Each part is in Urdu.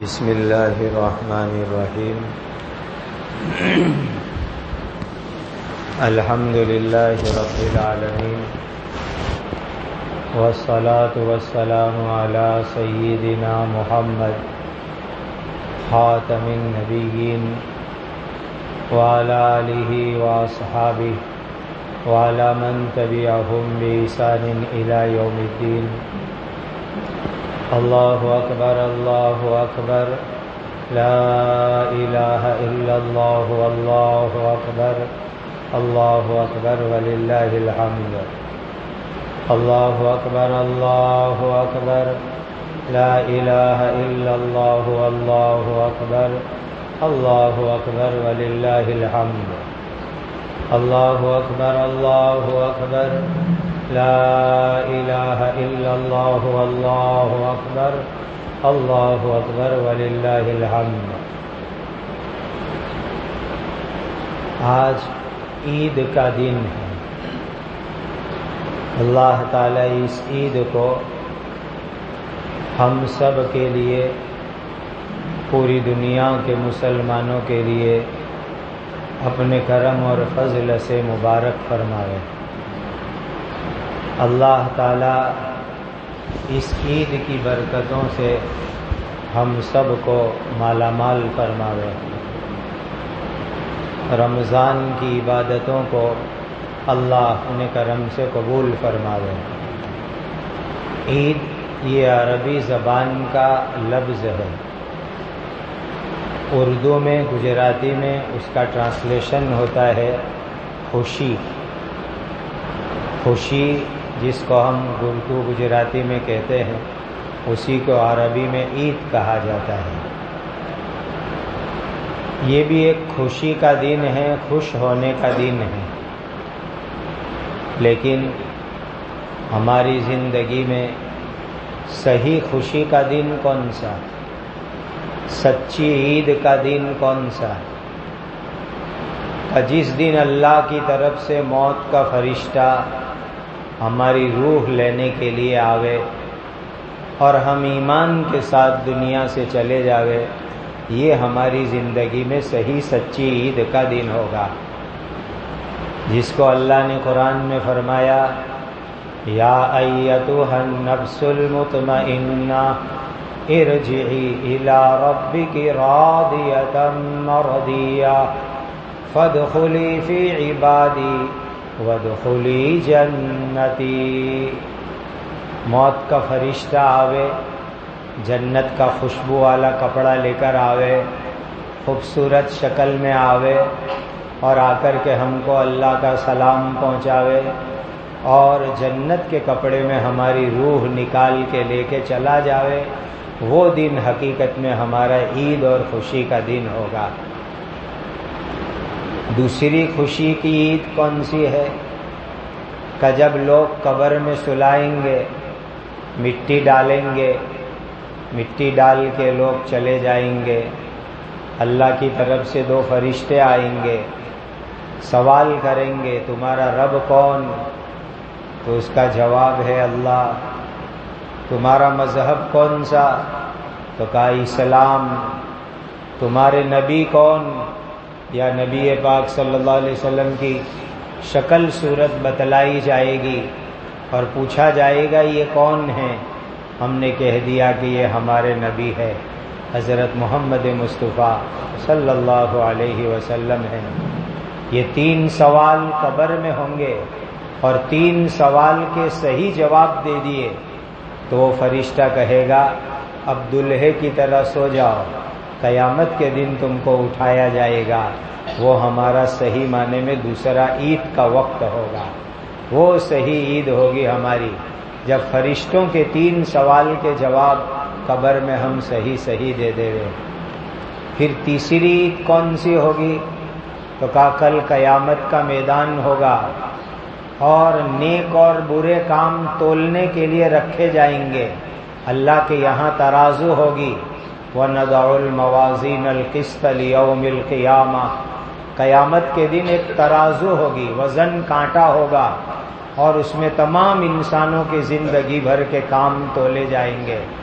بسم اللہ الرحمن الرحیم الحمد للہ رب العالمین والصلاة والسلام علی سیدنا محمد خاتم النبیین وعلی آلہ واصحابہ وعلی من تبعہم بإحسان الی یوم الدین۔ اللہ اکبر اللہ اکبر لا الہ الا اللہ اللہ اکبر وللہ الحمد۔ اللہ اکبر لا الہ الا اللہ اللہ اکبر وللہ الحمد۔ اللہ اکبر لا الہ الا اللہ اللہ اکبر وللہ الحمد۔ آج عید کا دن ہے۔ اللہ تعالیٰ اس عید کو ہم سب کے لیے، پوری دنیا کے مسلمانوں کے لیے اپنے کرم اور فضل سے مبارک فرمائے۔ اللہ تعالیٰ اس عید کی برکتوں سے ہم سب کو مالا مال فرماوے۔ رمضان کی عبادتوں کو اللہ اپنے کرم سے قبول فرماوے۔ عید یہ عربی زبان کا لفظ ہے۔ اردو میں، گجراتی میں اس کا ٹرانسلیشن ہوتا ہے خوشی۔ خوشی جس کو ہم اردو گجراتی میں کہتے ہیں، اسی کو عربی میں عید کہا جاتا ہے۔ یہ بھی ایک خوشی کا دن ہے، خوش ہونے کا دن ہے، لیکن ہماری زندگی میں صحیح خوشی کا دن کون سا، سچی عید کا دن کون سا؟ جس دن اللہ کی طرف سے موت کا فرشتہ ہماری روح لینے کے لیے آوے اور ہم ایمان کے ساتھ دنیا سے چلے جاوے، یہ ہماری زندگی میں صحیح سچی عید کا دن ہوگا، جس کو اللہ نے قرآن میں فرمایا یا ایتھا النفس المطمئنہ ارجعی الی ربک راضیۃ مرضیہ فادخلی فی عبادی وادخلی جنتی۔ موت کا فرشتہ آوے، جنت کا خوشبو والا کپڑا لے کر آوے، خوبصورت شکل میں آوے اور آ کر کے ہم کو اللہ کا سلام پہنچاوے اور جنت کے کپڑے میں ہماری روح نکال کے لے کے چلا جاوے، وہ دن حقیقت میں ہمارا عید اور خوشی کا دن ہوگا۔ دوسری خوشی کی عید کون سی ہے کہ جب لوگ قبر میں سلائیں گے، مٹی ڈالیں گے، مٹی ڈال کے لوگ چلے جائیں گے، اللہ کی طرف سے دو فرشتے آئیں گے، سوال کریں گے تمہارا رب کون؟ تو اس کا جواب ہے اللہ۔ تمہارا مذہب کون سا؟ تو کہا اسلام۔ تمہارے نبی کون؟ یا نبی پاک صلی اللہ علیہ وسلم کی شکل صورت بتلائی جائے گی اور پوچھا جائے گا یہ کون ہے؟ ہم نے کہہ دیا کہ یہ ہمارے نبی ہے، حضرت محمد مصطفیٰ صلی اللہ علیہ وسلم ہے۔ یہ تین سوال قبر میں ہوں گے اور تین سوال کے صحیح جواب دے دیے تو وہ فرشتہ کہے گا اب دلہے کی طرح سو جاؤ، قیامت کے دن تم کو اٹھایا جائے گا۔ وہ ہمارا صحیح معنی میں دوسرا عید کا وقت ہوگا، وہ صحیح عید ہوگی ہماری، جب فرشتوں کے تین سوال کے جواب قبر میں ہم صحیح دے دے گے۔ پھر تیسری عید کون سی ہوگی؟ تو کہا کل قیامت کا میدان ہوگا اور نیک اور برے کام تولنے کے لیے رکھے جائیں گے، اللہ کے یہاں ترازو ہوگی۔ وَنَضَعُ الْمَوَازِينَ الْقِسْطَ لِيَوْمِ الْقِيَامَةِ، قیامت کے دن ایک ترازو ہوگی، وزن کانٹا ہوگا اور اس میں تمام انسانوں کی زندگی بھر کے کام تولے جائیں گے۔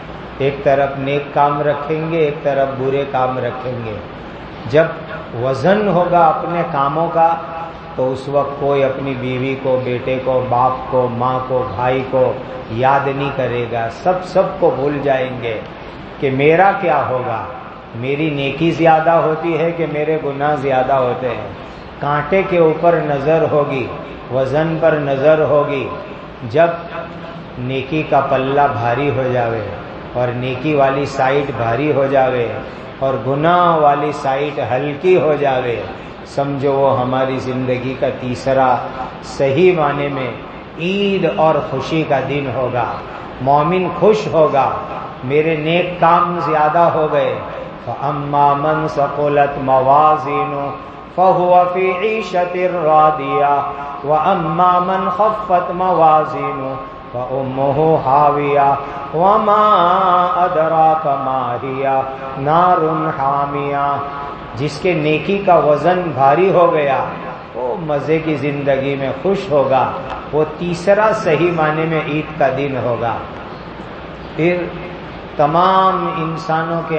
ایک طرف نیک کام رکھیں گے، ایک طرف برے کام رکھیں گے۔ جب وزن ہوگا اپنے کاموں کا تو اس وقت کوئی اپنی بیوی کو، بیٹے کو، باپ کو، ماں کو، بھائی کو یاد نہیں کرے گا، سب کو بھول جائیں گے کہ میرا کیا ہوگا، میری نیکی زیادہ ہوتی ہے کہ میرے گناہ زیادہ ہوتے ہیں۔ کانٹے کے اوپر نظر ہوگی، وزن پر نظر ہوگی۔ جب نیکی کا پلہ بھاری ہو جاوے اور نیکی والی سائٹ بھاری ہو جاوے اور گناہ والی سائٹ ہلکی ہو جاوے، سمجھو وہ ہماری زندگی کا تیسرا صحیح معنی میں عید اور خوشی کا دن ہوگا۔ مومن خوش ہوگا، میرے نیک کام زیادہ ہو گئے۔ فَأَمَّا مَنْ ثَقُلَتْ مَوَازِينُهُ فَهُوَ فِي عِيشَةٍ رَاضِيَةٍ وَأَمَّا مَنْ خَفَّتْ مَوَازِينُهُ فَأُمُّهُ هَاوِيَةٌ وَمَا أَدْرَاكَ مَا هِيَ نَارٌ حَامِيَةٌ۔ جس کے نیکی کا وزن بھاری ہو گیا وہ مزے کی زندگی میں خوش ہوگا، وہ تیسرا صحیح معنی میں عید کا دن ہوگا۔ پھر تمام انسانوں کے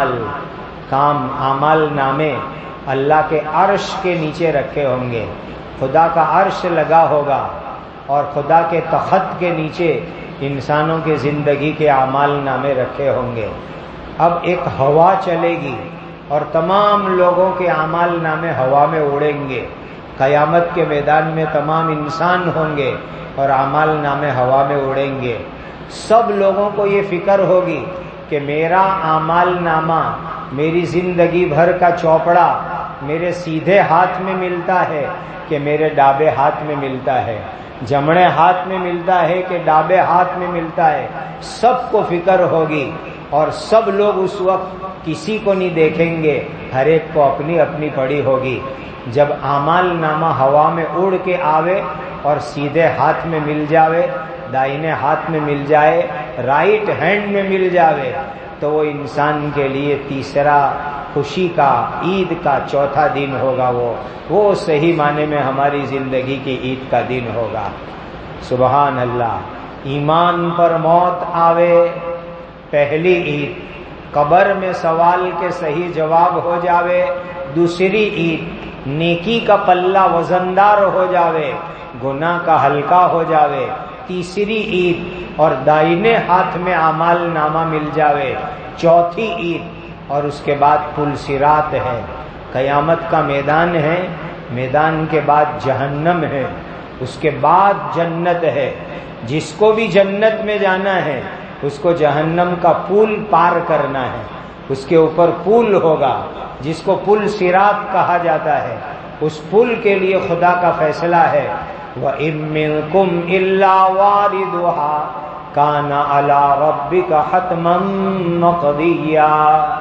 اعمال نامے اللہ کے عرش کے نیچے رکھے ہوں گے، خدا کا عرش لگا ہوگا اور خدا کے تخت کے نیچے انسانوں کی زندگی کے اعمال نامے رکھے ہوں گے۔ اب ایک ہوا چلے گی اور تمام لوگوں کے اعمال نامے ہوا میں اڑیں گے۔ قیامت کے میدان میں تمام انسان ہوں گے اور اعمال نامے ہوا میں اڑیں گے۔ سب لوگوں کو یہ فکر ہوگی کہ میرا اعمال نامہ میری زندگی بھر کا چوپڑا میرے سیدھے ہاتھ میں ملتا ہے کہ میرے ڈابے ہاتھ میں ملتا ہے، جمڑے ہاتھ میں ملتا ہے کہ ڈابے ہاتھ میں ملتا ہے۔ سب کو فکر ہوگی اور سب لوگ اس وقت کسی کو نہیں دیکھیں گے، ہر ایک کو اپنی اپنی پڑی ہوگی۔ جب اعمال نامہ ہوا میں اڑ کے آوے اور سیدھے ہاتھ میں مل جاوے، دائنے ہاتھ میں مل جائے، رائٹ ہینڈ میں مل جاوے، تو وہ انسان کے لیے تیسرا خوشی کا، عید کا چوتھا دن ہوگا۔ وہ صحیح معنی میں ہماری زندگی کی عید کا دن ہوگا۔ سبحان اللہ۔ ایمان پر موت آوے، پہلی عید۔ قبر میں سوال کے صحیح جواب ہو جاوے، دوسری عید۔ نیکی کا پلہ وزندار ہو جاوے، گناہ کا ہلکا ہو جاوے، تیسری عید۔ اور دائنے ہاتھ میں اعمال نامہ مل جاوے، چوتھی عید۔ اور اس کے بعد پل صراط ہے، قیامت کا میدان ہے، میدان کے بعد جہنم ہے، اس کے بعد جنت ہے۔ جس کو بھی جنت میں جانا ہے اس کو جہنم کا پل پار کرنا ہے، اس کے اوپر پل ہوگا جس کو پل صراط کہا جاتا ہے۔ اس پل کے لیے خدا کا فیصلہ ہے، وَإِن مِّنكُمْ إِلَّا وَارِدُهَا كَانَ عَلَىٰ رَبِّكَ حَتْمًا مَّقْضِيًّا۔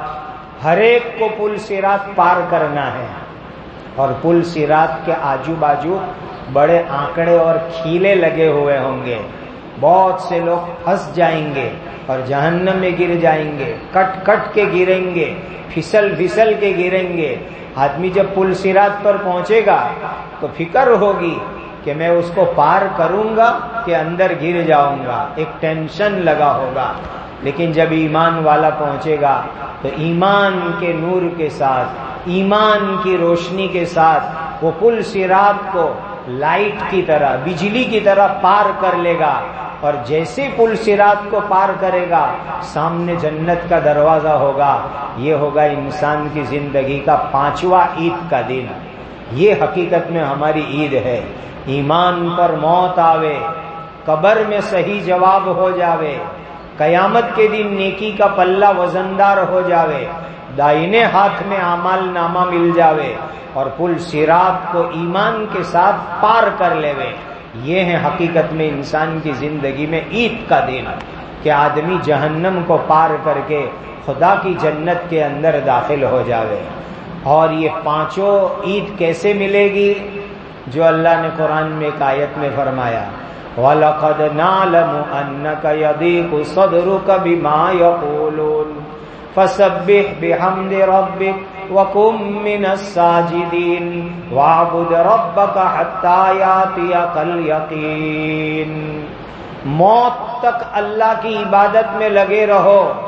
ہر ایک کو پل صراط پار کرنا ہے، اور پل صراط کے آجو باجو بڑے آنکڑے اور کھیلے لگے ہوئے ہوں گے۔ بہت سے لوگ پھنس جائیں گے اور جہنم میں گر جائیں گے، کٹ کٹ کے گریں گے، پھسل پھسل کے گریں گے۔ آدمی جب پل صراط پر پہنچے گا تو فکر ہوگی کہ میں اس کو پار کروں گا کہ اندر گر جاؤں گا، ایک ٹینشن لگا ہوگا۔ لیکن جب ایمان والا پہنچے گا تو ایمان کے نور کے ساتھ، ایمان کی روشنی کے ساتھ وہ پل صراط کو لائٹ کی طرح، بجلی کی طرح پار کر لے گا۔ اور جیسے پل صراط کو پار کرے گا سامنے جنت کا دروازہ ہوگا۔ یہ ہوگا انسان کی زندگی کا پانچواں عید کا دن۔ یہ حقیقت میں ہماری عید ہے۔ ایمان پر موت آوے، قبر میں صحیح جواب ہو جاوے، قیامت کے دن نیکی کا پلہ وزندار ہو جاوے، دائنے ہاتھ میں اعمال نامہ مل جاوے اور پل صراط کو ایمان کے ساتھ پار کر لیوے۔ یہ ہے حقیقت میں انسان کی زندگی میں عید کا دن، کہ آدمی جہنم کو پار کر کے خدا کی جنت کے اندر داخل ہو جاوے۔ اور یہ پانچوں عید کیسے ملے گی؟ جو اللہ نے قرآن میں ایک آیت میں فرمایا، وَلَقَدْ نَعْلَمُ أَنَّكَ يَضِيقُ صَدْرُكَ بِمَا يَقُولُونَ فَسَبِّحْ بِحَمْدِ رَبِّكَ وَكُن مِّنَ السَّاجِدِينَ وَاعْبُدْ رَبَّكَ حَتَّى يَأْتِيَكَ الْيَقِينُ۔ موت تک اللہ کی عبادت میں لگے رہو،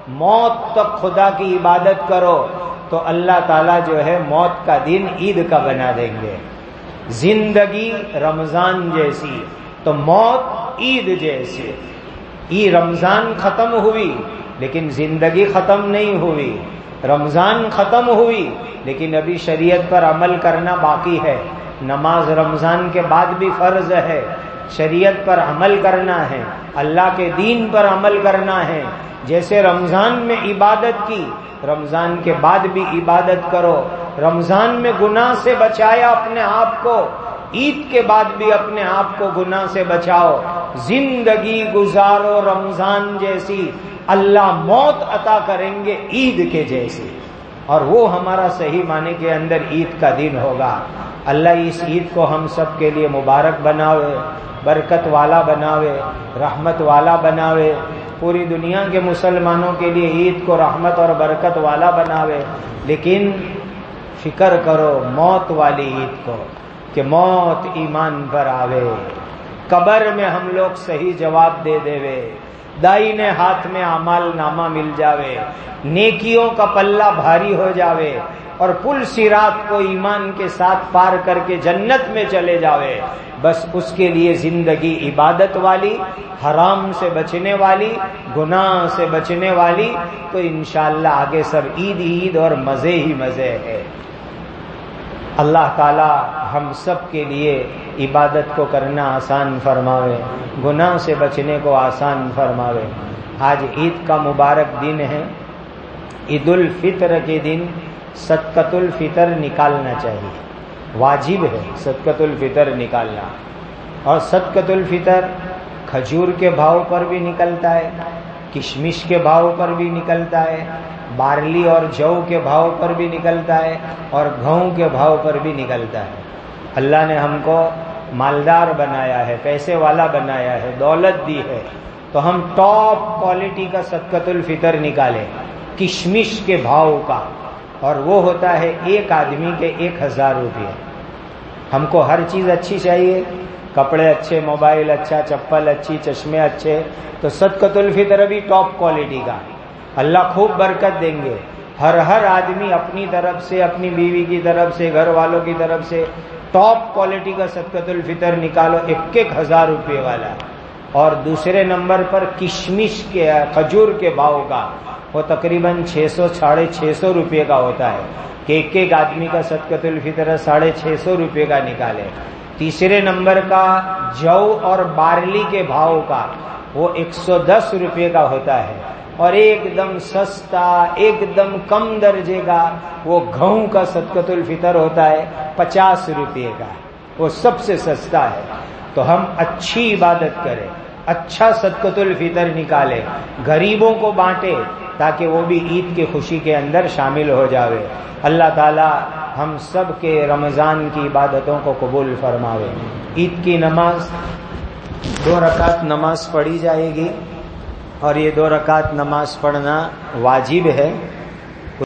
موت تک خدا کی عبادت کرو تو اللہ تعالیٰ جو ہے موت کا دن عید کا بنا دیں گے. زندگی رمضان جیسی تو موت عید جیسی. رمضان ختم ہوئی لیکن زندگی ختم نہیں ہوئی. رمضان ختم ہوئی لیکن ابھی شریعت پر عمل کرنا باقی ہے. نماز رمضان کے بعد بھی فرض ہے. شریعت پر عمل کرنا ہے, اللہ کے دین پر عمل کرنا ہے. جیسے رمضان میں عبادت کی, رمضان کے بعد بھی عبادت کرو. رمضان میں گناہ سے بچایا اپنے آپ کو, عید کے بعد بھی اپنے آپ کو گناہ سے بچاؤ. زندگی گزارو رمضان جیسی, اللہ موت عطا کریں گے عید کے جیسی, اور وہ ہمارا صحیح معنی کے اندر عید کا دن ہوگا. اللہ اس عید کو ہم سب کے لیے مبارک بناوے, برکت والا بناوے, رحمت والا بناوے. پوری دنیا کے مسلمانوں کے لیے عید کو رحمت اور برکت والا بناوے. لیکن فکر کرو موت والی عید کو کہ موت ایمان پر آوے, قبر میں ہم لوگ صحیح جواب دے دیوے, دائنے ہاتھ میں اعمال نامہ مل جاوے, نیکیوں کا پلہ بھاری ہو جاوے, اور پل صراط کو ایمان کے ساتھ پار کر کے جنت میں چلے جاوے. بس اس کے لیے زندگی عبادت والی, حرام سے بچنے والی, گناہ سے بچنے والی, تو انشاءاللہ آگے سب عید عید اور مزے ہی مزے ہے. اللہ تعالی ہم سب کے لیے عبادت کو کرنا آسان فرماوے, گناہ سے بچنے کو آسان فرماوے. آج عید کا مبارک دن ہے. عید الفطر کے دن صدقۃ الفطر نکالنا چاہیے, واجب ہے صدقۃ الفطر نکالنا. اور صدقۃ الفطر کھجور کے بھاؤ پر بھی نکلتا ہے, کشمش کے بھاؤ پر بھی نکلتا ہے, بارلی اور جو کے بھاؤ پر بھی نکلتا ہے, اور گھؤں کے بھاؤ پر بھی نکلتا ہے. اللہ نے ہم کو مالدار بنایا ہے, پیسے والا بنایا ہے, دولت دی ہے, تو ہم ٹاپ کوالٹی کا صدقۃ الفطر نکالیں کشمش کے بھاؤ کا, اور وہ ہوتا ہے ایک آدمی کے 1000 روپے. ہم کو ہر چیز اچھی چاہیے, کپڑے اچھے, موبائل اچھا, چپل اچھی, چشمے اچھے, تو صدقۃ الفطر بھی ٹاپ کوالٹی کا. اللہ خوب برکت دیں گے. ہر آدمی اپنی طرف سے, اپنی بیوی کی طرف سے, گھر والوں کی طرف سے ٹاپ کوالٹی کا صدقۃ الفطر نکالو 1000 روپے والا. اور دوسرے نمبر پر کشمش کے, کھجور کے بھاؤ کا, وہ تقریباً 600-650 روپے کا ہوتا ہے کہ ایک آدمی کا صدقۃ الفطر 650 روپے کا نکالے. تیسرے نمبر کا جو اور بارلی کے بھاؤ کا, وہ 110 روپے کا ہوتا ہے. اور ایک دم سستا, ایک دم کم درجے کا وہ گھؤں کا صدقۃ الفطر ہوتا ہے 50 روپے کا, وہ سب سے سستا ہے. تو ہم اچھی عبادت کریں, اچھا صدقۃ الفطر نکالے, غریبوں کو بانٹے, تاکہ وہ بھی عید کی خوشی کے اندر شامل ہو جاوے. اللہ تعالی ہم سب کے رمضان کی عبادتوں کو قبول فرماوے. عید کی نماز 2 رکعت نماز پڑھی جائے گی, اور یہ 2 رکعت نماز پڑھنا واجب ہے.